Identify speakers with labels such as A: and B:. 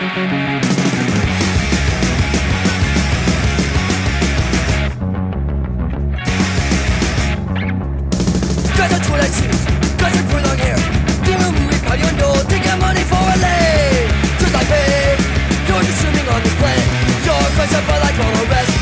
A: Cause that's what I choose, cause it's for long hair. Demon movie party on door, taking money for a lay. Just like me, you're just swimming on this planet. You're crushed up by like all the rest.